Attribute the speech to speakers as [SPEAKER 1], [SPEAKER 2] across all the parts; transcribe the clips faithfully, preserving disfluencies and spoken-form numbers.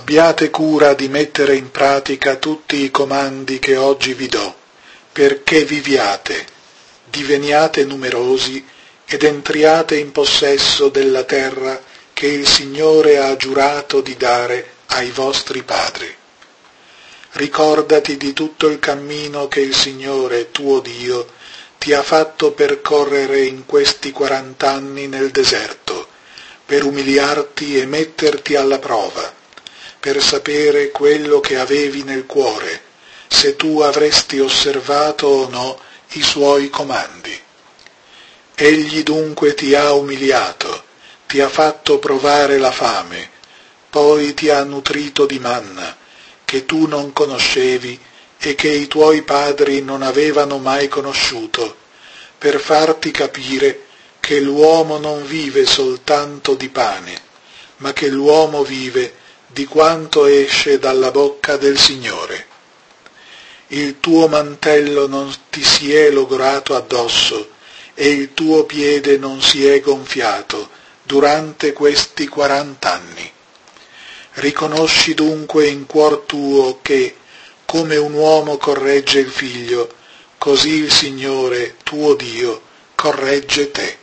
[SPEAKER 1] Abbiate cura di mettere in pratica tutti i comandi che oggi vi do, perché viviate, diveniate numerosi ed entriate in possesso della terra che il Signore ha giurato di dare ai vostri padri. Ricordati di tutto il cammino che il Signore, tuo Dio, ti ha fatto percorrere in questi quarant'anni nel deserto, per umiliarti e metterti alla prova, per sapere quello che avevi nel cuore, se tu avresti osservato o no i suoi comandi. Egli dunque ti ha umiliato, ti ha fatto provare la fame, poi ti ha nutrito di manna, che tu non conoscevi e che i tuoi padri non avevano mai conosciuto, per farti capire che l'uomo non vive soltanto di pane, ma che l'uomo vive di quanto esce dalla bocca del Signore. Il tuo mantello non ti si è logorato addosso e il tuo piede non si è gonfiato durante questi quarant'anni. Riconosci dunque in cuor tuo che, come un uomo corregge il figlio, così il Signore, tuo Dio, corregge te.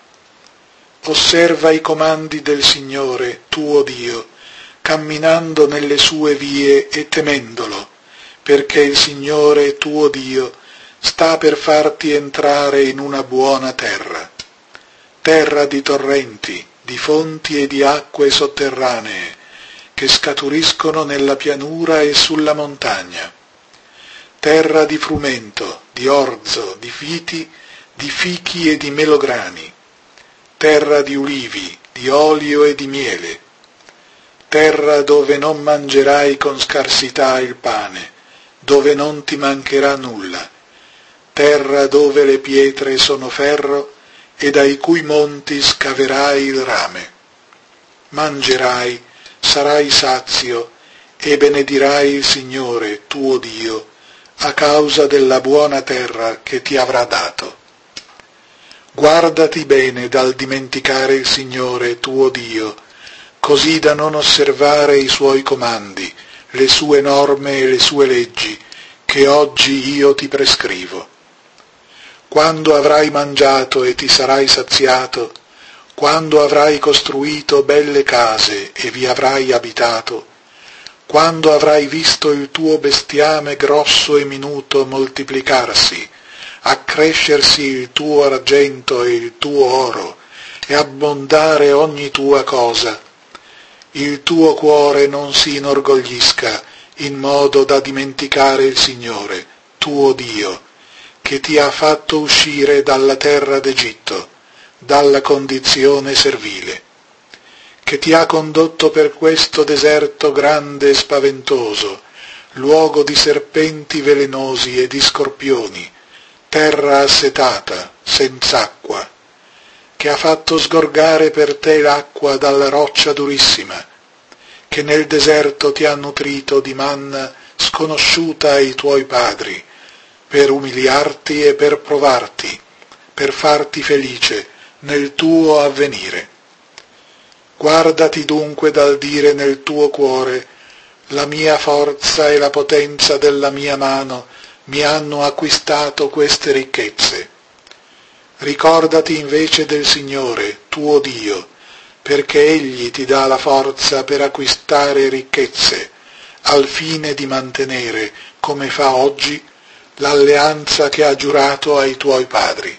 [SPEAKER 1] Osserva i comandi del Signore, tuo Dio, camminando nelle sue vie e temendolo, perché il Signore, tuo Dio, sta per farti entrare in una buona terra, terra di torrenti, di fonti e di acque sotterranee, che scaturiscono nella pianura e sulla montagna, terra di frumento, di orzo, di viti, di fichi e di melograni, terra di ulivi, di olio e di miele, terra dove non mangerai con scarsità il pane, dove non ti mancherà nulla, terra dove le pietre sono ferro e dai cui monti scaverai il rame. Mangerai, sarai sazio e benedirai il Signore, tuo Dio, a causa della buona terra che ti avrà dato. Guardati bene dal dimenticare il Signore, tuo Dio, così da non osservare i suoi comandi, le sue norme e le sue leggi, che oggi io ti prescrivo. Quando avrai mangiato e ti sarai saziato, quando avrai costruito belle case e vi avrai abitato, quando avrai visto il tuo bestiame grosso e minuto moltiplicarsi, accrescersi il tuo argento e il tuo oro, e abbondare ogni tua cosa, il tuo cuore non si inorgoglisca in modo da dimenticare il Signore, tuo Dio, che ti ha fatto uscire dalla terra d'Egitto, dalla condizione servile, che ti ha condotto per questo deserto grande e spaventoso, luogo di serpenti velenosi e di scorpioni, terra assetata, senz'acqua, che ha fatto sgorgare per te l'acqua dalla roccia durissima, che nel deserto ti ha nutrito di manna sconosciuta ai tuoi padri, per umiliarti e per provarti, per farti felice nel tuo avvenire. Guardati dunque dal dire nel tuo cuore: la mia forza e la potenza della mia mano mi hanno acquistato queste ricchezze. Ricordati invece del Signore, tuo Dio, perché Egli ti dà la forza per acquistare ricchezze, al fine di mantenere, come fa oggi, l'alleanza che ha giurato ai tuoi padri.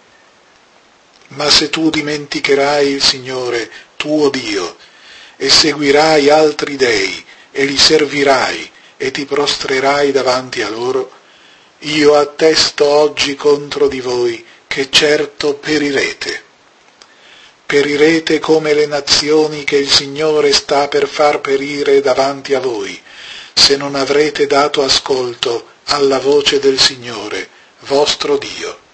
[SPEAKER 1] Ma se tu dimenticherai il Signore, tuo Dio, e seguirai altri dei, e li servirai, e ti prostrerai davanti a loro, io attesto oggi contro di voi che certo perirete. Perirete come le nazioni che il Signore sta per far perire davanti a voi, se non avrete dato ascolto alla voce del Signore, vostro Dio.